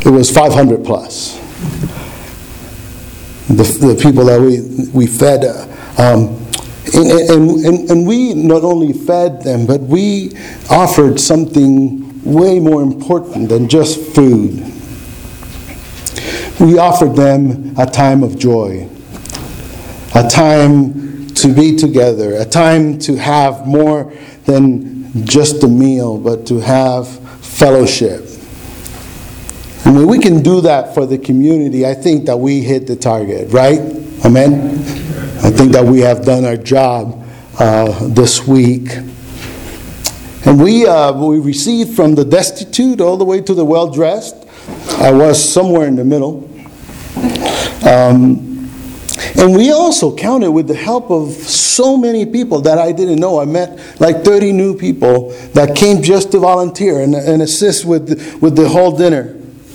it was 500 plus. The people that we fed. And we not only fed them, but we offered something way more important than just food. We offered them a time of joy, a time to be together, a time to have more than just a meal, but to have fellowship. And when we can do that for the community, I think that we hit the target, right? Amen? I think that we have done our job this week. And we received from the destitute all the way to the well-dressed. I was somewhere in the middle. And we also counted with the help of so many people that I didn't know. I met like 30 new people that came just to volunteer and assist with the whole dinner.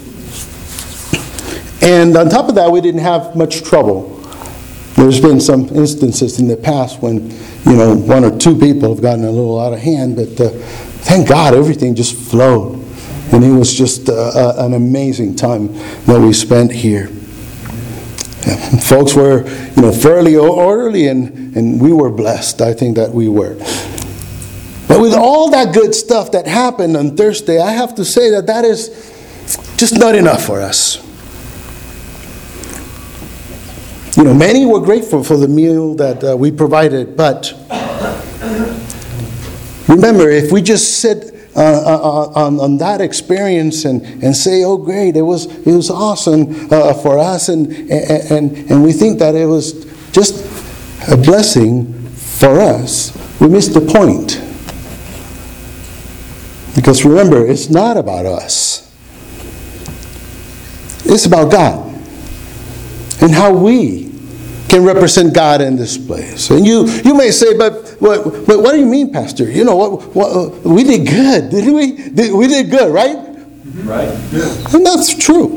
And on top of that, we didn't have much trouble. There's been some instances in the past when, one or two people have gotten a little out of hand, but thank God everything just flowed. And it was just an amazing time that we spent here. Folks were, fairly orderly, and we were blessed. I think that we were. But with all that good stuff that happened on Thursday, I have to say that is just not enough for us. Many were grateful for the meal that we provided, but remember, if we just sit on that experience and say, "Oh, great, it was awesome for us," and we think that it was just a blessing for us, we miss the point. Because remember, it's not about us; it's about God and how we can represent God in this place. And you may say, but what do you mean, Pastor? What we did good, didn't we? We did good, right? Right. Yeah. And that's true.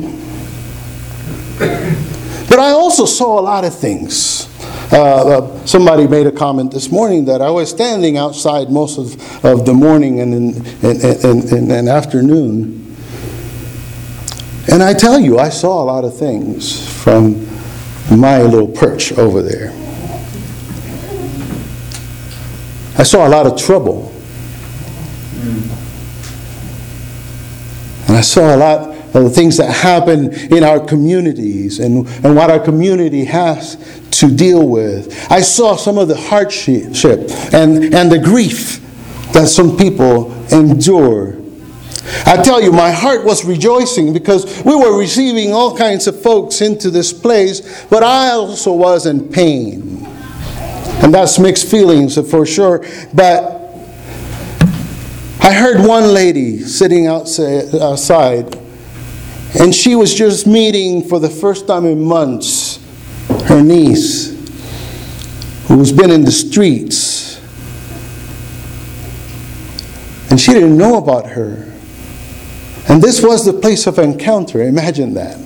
But I also saw a lot of things. Somebody made a comment this morning that I was standing outside most of the morning and afternoon. And I tell you, I saw a lot of things from my little perch over there. I saw a lot of trouble. And I saw a lot of the things that happen in our communities and what our community has to deal with. I saw some of the hardship and the grief that some people endure. I tell you, my heart was rejoicing because we were receiving all kinds of folks into this place, but I also was in pain. And that's mixed feelings for sure. But I heard one lady sitting outside, and she was just meeting for the first time in months her niece, who's been in the streets. And she didn't know about her. And this was the place of encounter. Imagine that.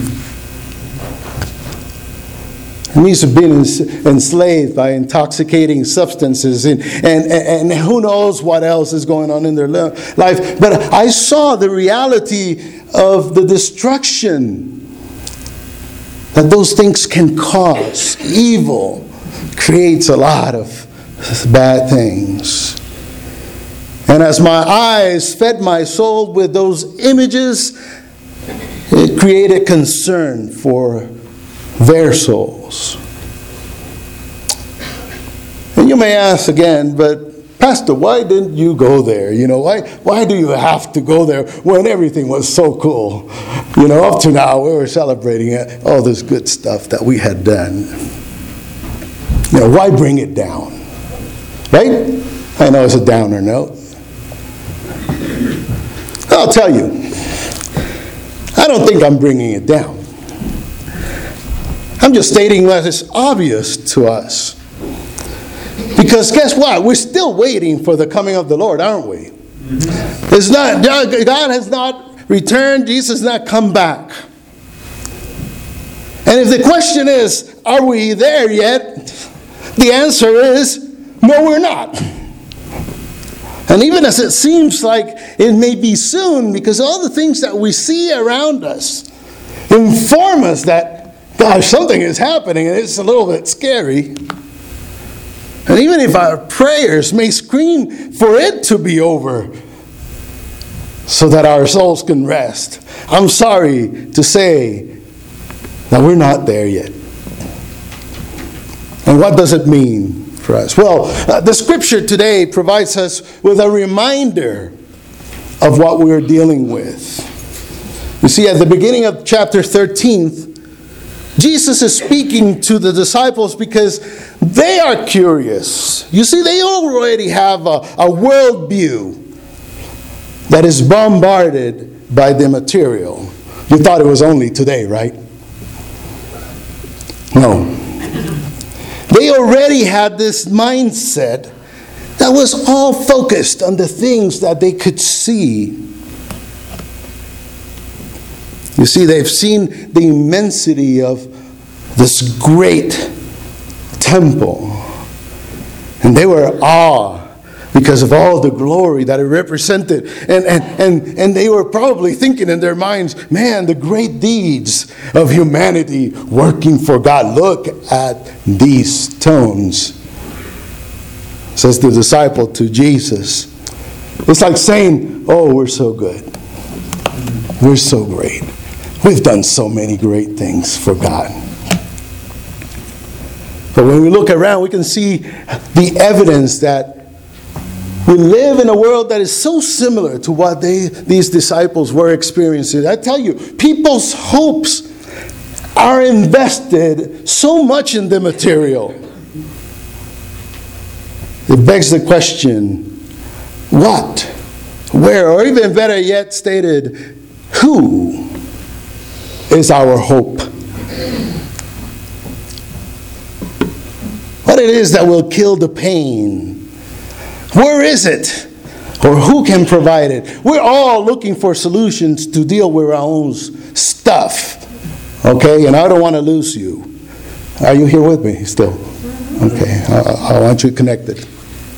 Her niece had been enslaved by intoxicating substances and who knows what else is going on in their life. But I saw the reality of the destruction that those things can cause. Evil creates a lot of bad things. And as my eyes fed my soul with those images, it created concern for their souls. And you may ask again, but Pastor, why didn't you go there? Why do you have to go there when everything was so cool? Up to now we were celebrating all this good stuff that we had done. Why bring it down? Right? I know it's a downer note. I'll tell you, I don't think I'm bringing it down. I'm just stating what is obvious to us. Because guess what? We're still waiting for the coming of the Lord, aren't we? It's not, God has not returned. Jesus has not come back. And if the question is, are we there yet? The answer is, no, we're not. And even as it seems like it may be soon, because all the things that we see around us inform us that, gosh, something is happening and it's a little bit scary. And even if our prayers may scream for it to be over so that our souls can rest, I'm sorry to say that we're not there yet. And what does it mean for us? Well, the scripture today provides us with a reminder of what we're dealing with. You see, at the beginning of chapter 13, Jesus is speaking to the disciples because they are curious. You see, they already have a worldview that is bombarded by the material. You thought it was only today, right? No. They already had this mindset that was all focused on the things that they could see. You see, they've seen the immensity of this great temple. And they were awed because of all the glory that it represented. And they were probably thinking in their minds, man, the great deeds of humanity working for God. Look at these stones. Says the disciple to Jesus. It's like saying, oh, we're so good. We're so great. We've done so many great things for God. But when we look around, we can see the evidence that we live in a world that is so similar to what these disciples were experiencing. I tell you, people's hopes are invested so much in the material. It begs the question, what, where, or even better yet stated, who is our hope? What it is that will kill the pain? Where is it? Or who can provide it? We're all looking for solutions to deal with our own stuff. Okay? And I don't want to lose you. Are you here with me still? Okay. I want you connected.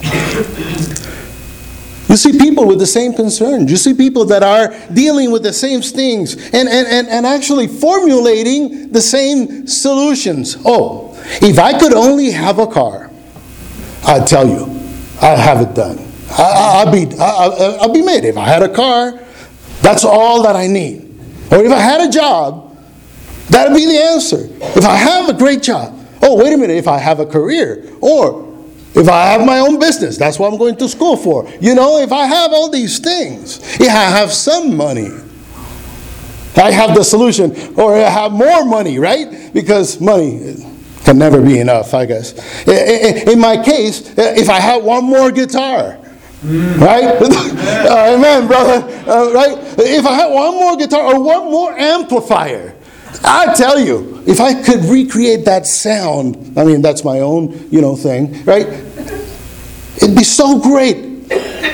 You see people with the same concerns. You see people that are dealing with the same things and actually formulating the same solutions. Oh, if I could only have a car, I'd tell you, I'd have it done. I'd be made. If I had a car, that's all that I need. Or if I had a job, that'd be the answer. If I have a great job. Oh, wait a minute, if I have a career. Or if I have my own business, that's what I'm going to school for. You know, if I have all these things, if I have some money, I have the solution. Or I have more money, right? Because money can never be enough, I guess. In my case, if I had one more guitar, right? Amen, brother. Right? If I had one more guitar or one more amplifier, I tell you, if I could recreate that sound, I mean, that's my own, thing, right? It'd be so great.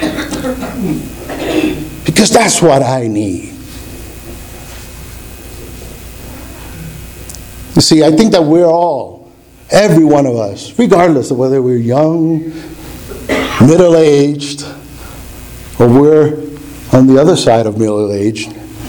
Because that's what I need. You see, I think that we're all, every one of us, regardless of whether we're young, middle-aged, or we're on the other side of middle-aged,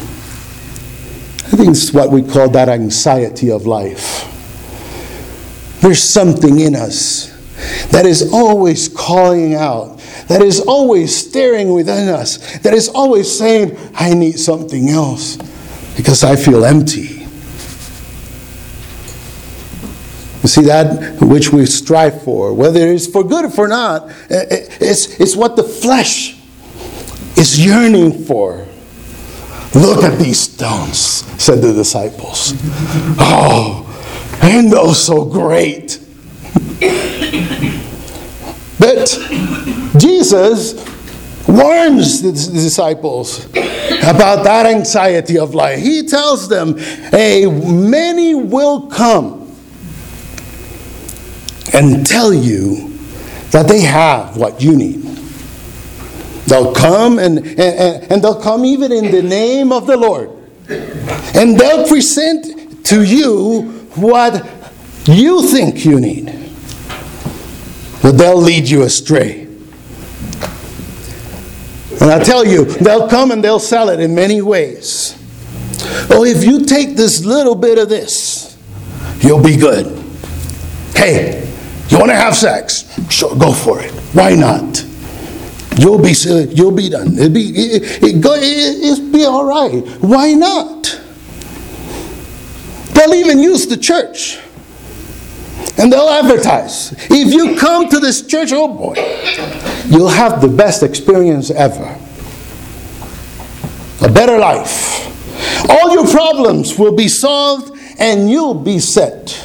I think it's what we call that anxiety of life. There's something in us that is always calling out, that is always staring within us, that is always saying, I need something else because I feel empty. You see, that which we strive for, whether it's for good or for not, it's what the flesh is yearning for. Look at these stones, said the disciples. Oh, ain't those so great? But Jesus warns the disciples about that anxiety of life. He tells them, many will come and tell you that they have what you need. They'll come and they'll come even in the name of the Lord. And they'll present to you what you think you need. But they'll lead you astray. And I tell you, they'll come and they'll sell it in many ways. Oh, if you take this little bit of this, you'll be good. Hey, you want to have sex? Sure, go for it. Why not? You'll be done. It'll be all right. Why not? They'll even use the church. And they'll advertise. If you come to this church, oh boy, you'll have the best experience ever. A better life. All your problems will be solved and you'll be set.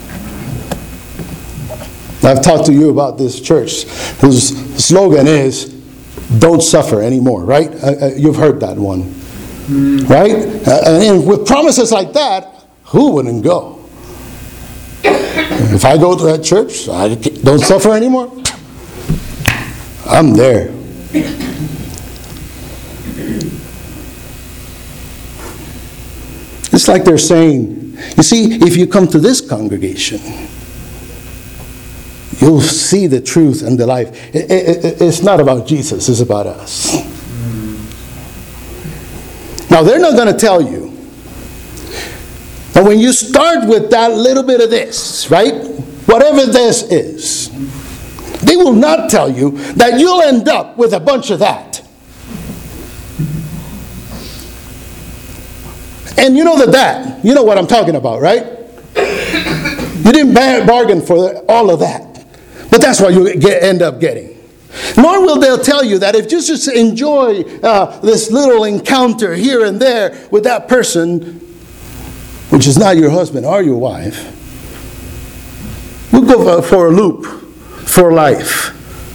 I've talked to you about this church whose slogan is, don't suffer anymore, right? You've heard that one, right? And with promises like that, who wouldn't go? If I go to that church, I don't suffer anymore. I'm there. It's like they're saying, you see, if you come to this congregation, you'll see the truth and the life. It's not about Jesus, it's about us. Now, they're not going to tell you. But when you start with that little bit of this, right? Whatever this is, they will not tell you that you'll end up with a bunch of that. And you know that, you know what I'm talking about, right? You didn't bargain for all of that. But that's what you end up getting. Nor will they tell you that if you just enjoy this little encounter here and there with that person, which is not your husband or your wife, we'll go for a loop for life.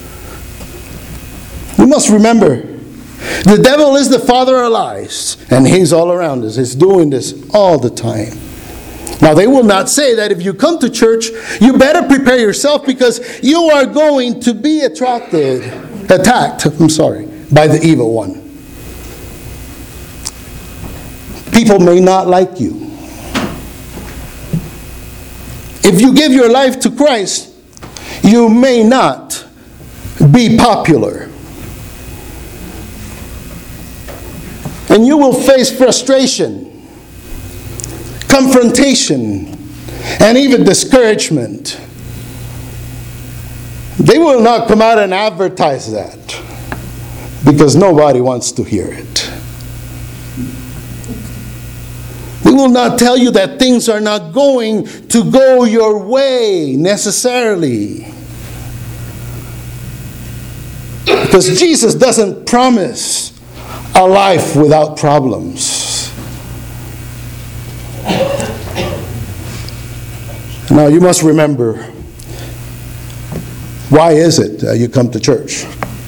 We must remember, the devil is the father of lies, and he's all around us. He's doing this all the time. Now, they will not say that if you come to church, you better prepare yourself because you are going to be attacked by the evil one. People may not like you. If you give your life to Christ, you may not be popular. And you will face frustration, confrontation, and even discouragement. They will not come out and advertise that because nobody wants to hear it. They will not tell you that things are not going to go your way necessarily. Because Jesus doesn't promise a life without problems. Now you must remember, why is it that you come to church?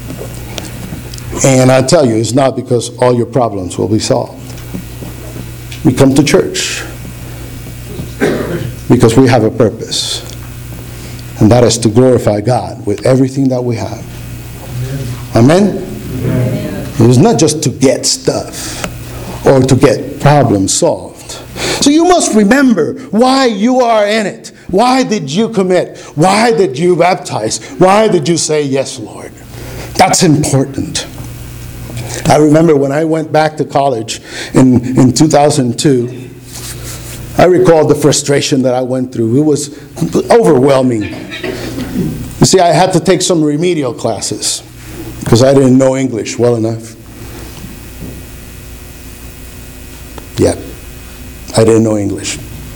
And I tell you, it's not because all your problems will be solved. We come to church because we have a purpose. And that is to glorify God with everything that we have. Amen? It is not just to get stuff or to get problems solved. So you must remember why you are in it. Why did you commit? Why did you baptize? Why did you say, yes, Lord? That's important. I remember when I went back to college in 2002, I recalled the frustration that I went through. It was overwhelming. You see, I had to take some remedial classes because I didn't know English well enough. Yeah, I didn't know English.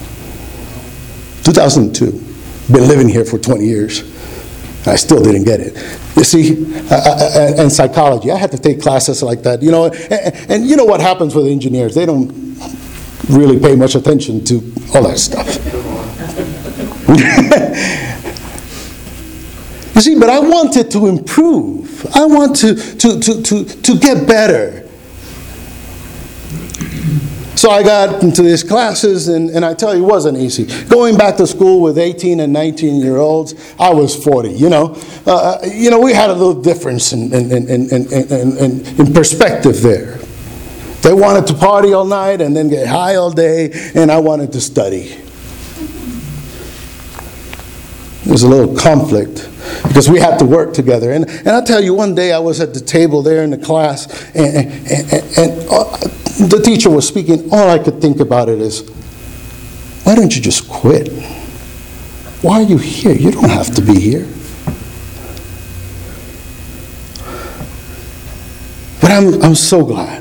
2002. Been living here for 20 years. I still didn't get it. You see, and psychology, I had to take classes like that. You know, and you know what happens with engineers? They don't really pay much attention to all that stuff. You see, but I wanted to improve. I want to get better. So I got into these classes, and I tell you, it wasn't easy. Going back to school with 18 and 19-year-olds, I was 40, you know. We had a little difference in perspective there. They wanted to party all night and then get high all day, and I wanted to study. There's a little conflict because we had to work together. And I'll tell you, one day I was at the table there in the class, and the teacher was speaking. All I could think about it is, why don't you just quit? Why are you here? You don't have to be here. But I'm so glad,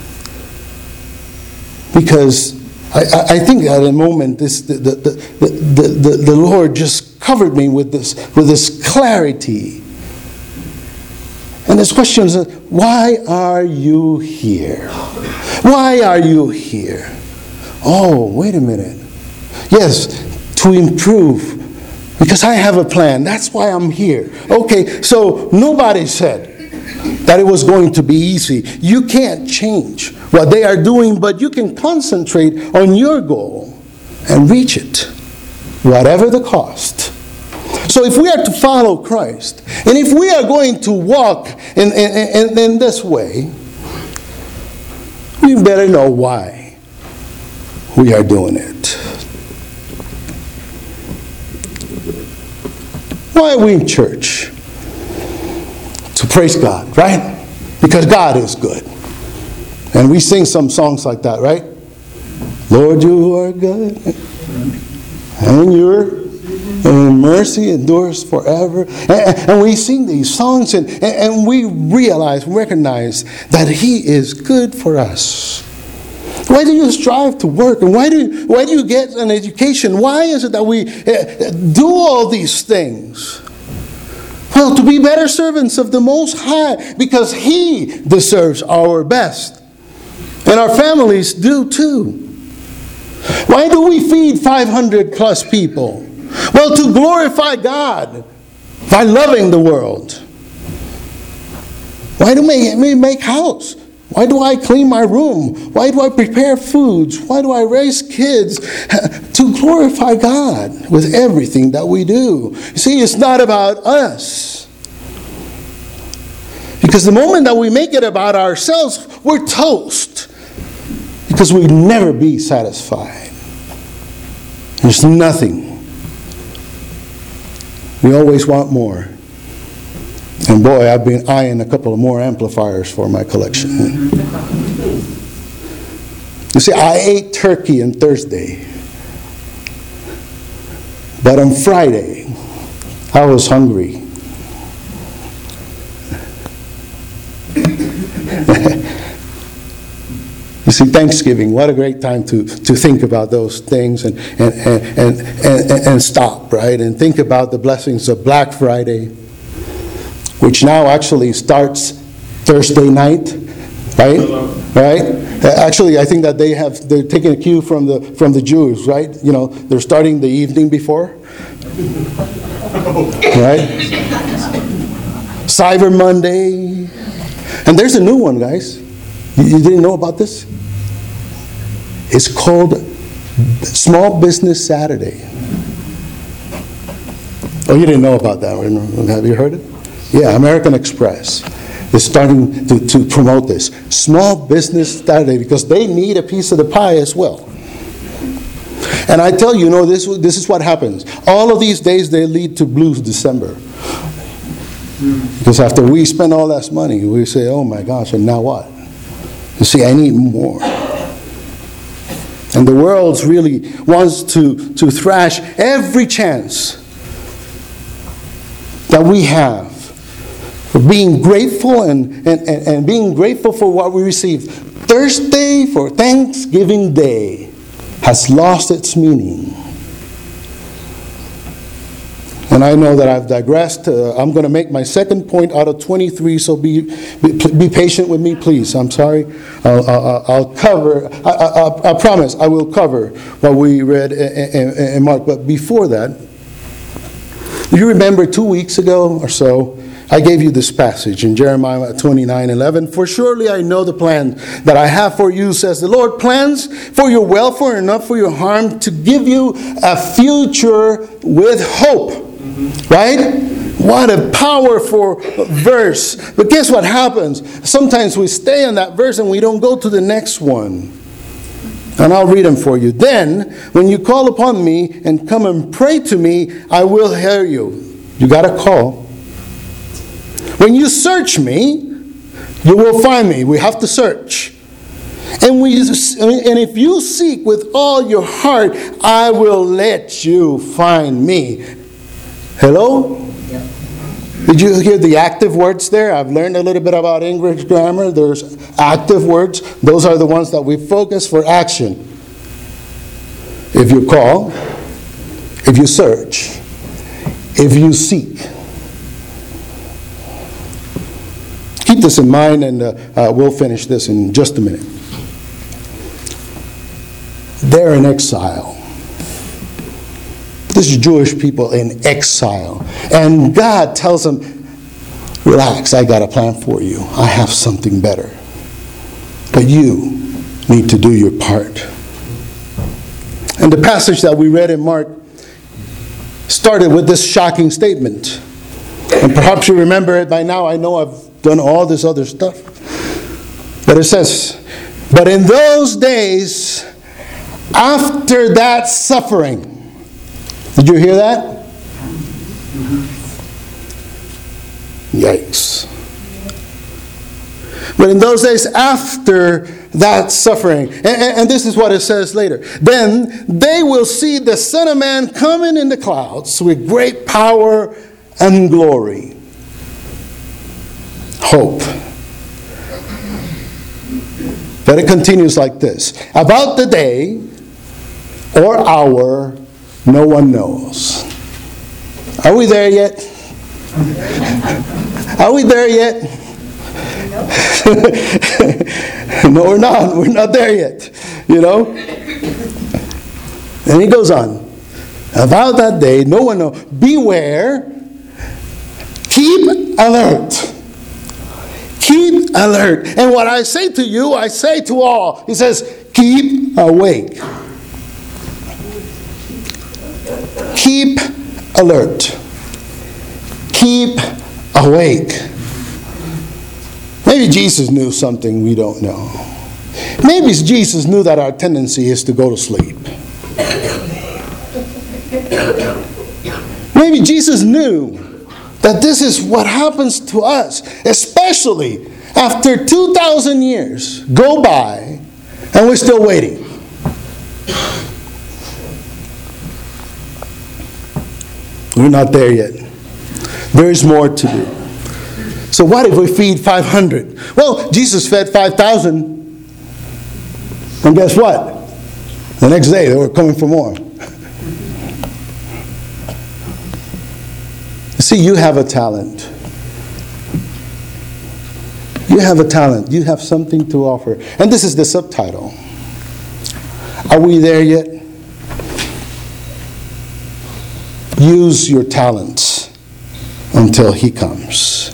because I think at a moment the Lord just covered me with this clarity. And this question is, why are you here? Why are you here? Oh, wait a minute. Yes, to improve, because I have a plan. That's why I'm here. Okay, so nobody said that it was going to be easy. You can't change what they are doing, but you can concentrate on your goal and reach it, whatever the cost. So if we are to follow Christ, and if we are going to walk in this way, we better know why we are doing it. Why are we in church? To praise God, right? Because God is good. And we sing some songs like that, right? Lord, you are good, and your mercy endures forever. And we sing these songs, and we recognize that He is good for us. Why do you strive to work? And why do you get an education? Why is it that we do all these things? Well, to be better servants of the Most High, because He deserves our best. And our families do too. Why do we feed 500 plus people? Well, to glorify God by loving the world. Why do we make house? Why do I clean my room? Why do I prepare foods? Why do I raise kids? To glorify God with everything that we do. You see, it's not about us. Because the moment that we make it about ourselves, we're toast. Because we'll never be satisfied. There's nothing. We always want more. And boy, I've been eyeing a couple of more amplifiers for my collection. You see, I ate turkey on Thursday. But on Friday, I was hungry. You see, Thanksgiving, what a great time to think about those things and stop, right? And think about the blessings of Black Friday, which now actually starts Thursday night, right? Right? Actually, I think that they're taking a cue from the Jews, right? You know, they're starting the evening before, right? Cyber Monday, and there's a new one, guys. You didn't know about this? It's called Small Business Saturday. Oh, you didn't know about that? Have you heard it? Yeah, American Express is starting to promote this. Small Business Saturday, because they need a piece of the pie as well. And I tell you, this is what happens. All of these days, they lead to Blues December. Because after we spend all that money, we say, oh my gosh, and now what? You see, I need more. And the world really wants to thrash every chance that we have for being grateful and being grateful for what we receive. Thursday for Thanksgiving Day has lost its meaning. And I know that I've digressed. I'm going to make my second point out of 23, so be patient with me, please. I'm sorry. I'll cover, I promise I will cover what we read in Mark. But before that, you remember 2 weeks ago or so, I gave you this passage in Jeremiah 29:11. For surely I know the plan that I have for you, says the Lord, plans for your welfare and not for your harm, to give you a future with hope. Right? What a powerful verse. But guess what happens? Sometimes we stay on that verse and we don't go to the next one. And I'll read them for you. Then, when you call upon me and come and pray to me, I will hear you. You got to call. When you search me, you will find me. We have to search. And if you seek with all your heart, I will let you find me. Hello? Yeah. Did you hear the active words there? I've learned a little bit about English grammar. There's active words. Those are the ones that we focus for action. If you call, if you search, if you seek. Keep this in mind, and we'll finish this in just a minute. They're in exile. This is Jewish people in exile. And God tells them, relax, I got a plan for you. I have something better. But you need to do your part. And the passage that we read in Mark started with this shocking statement. And perhaps you remember it by now. I know I've done all this other stuff. But it says, but in those days, after that suffering. Did you hear that? Yikes. But in those days after that suffering, and this is what it says later, then they will see the Son of Man coming in the clouds with great power and glory. Hope. But it continues like this. About the day or hour, no one knows. Are we there yet? Are we there yet? No, we're not. We're not there yet. You know? And he goes on. About that day, no one knows. Beware. Keep alert. Keep alert. And what I say to you, I say to all. He says, keep awake. Keep alert. Keep awake. Maybe Jesus knew something we don't know. Maybe Jesus knew that our tendency is to go to sleep. Maybe Jesus knew that this is what happens to us, especially after 2,000 years go by and we're still waiting. We're not there yet. There's more to do. So what if we feed 500? Well, Jesus fed 5,000. And guess what? The next day they were coming for more. See, you have a talent. You have a talent. You have something to offer. And this is the subtitle. Are we there yet? Use your talents until he comes.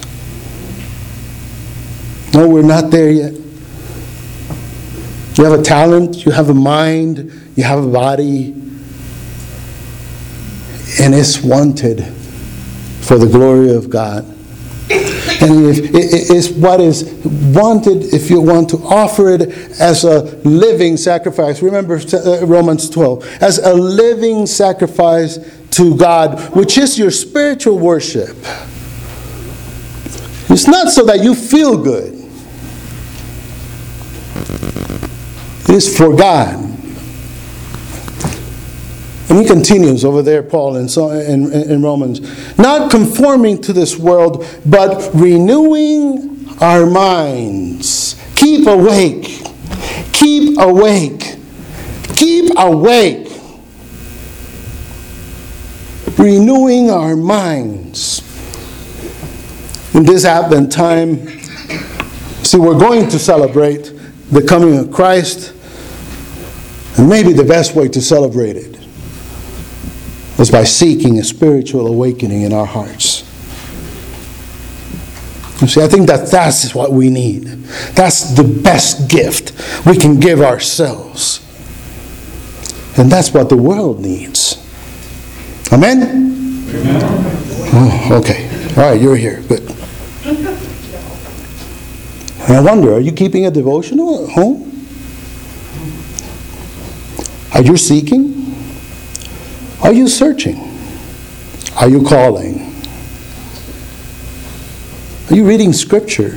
No, we're not there yet. You have a talent, you have a mind, you have a body, and it's wanted for the glory of God. And it's what is wanted if you want to offer it as a living sacrifice. Remember Romans 12. As a living sacrifice to God, which is your spiritual worship. It's not so that you feel good. It is for God. And he continues over there, Paul, in Romans. Not conforming to this world, but renewing our minds. Keep awake. Keep awake. Keep awake. Renewing our minds. In this Advent time, see, we're going to celebrate the coming of Christ. And maybe the best way to celebrate it is by seeking a spiritual awakening in our hearts. You see, I think that's what we need. That's the best gift we can give ourselves. And that's what the world needs. Amen? Amen. Oh, okay. All right, you're here. Good. And I wonder, are you keeping a devotional at home? Are you seeking? Are you searching? Are you calling? Are you reading Scripture?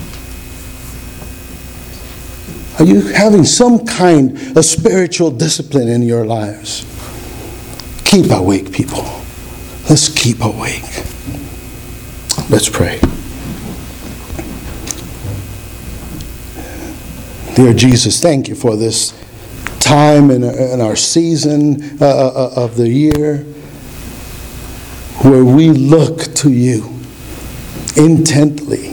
Are you having some kind of spiritual discipline in your lives? Keep awake, people. Let's keep awake. Let's pray. Dear Jesus, thank you for this time in our season of the year where we look to you intently.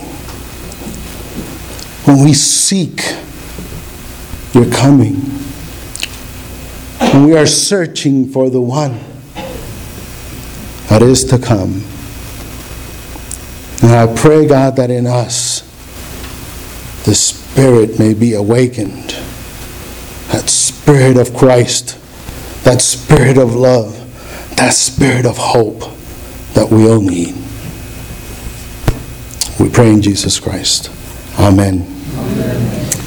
When we seek your coming. When we are searching for the one that is to come. And I pray, God, that in us the Spirit may be awakened. That Spirit of Christ, that Spirit of love, that Spirit of hope that we all need. We pray in Jesus Christ. Amen. Amen.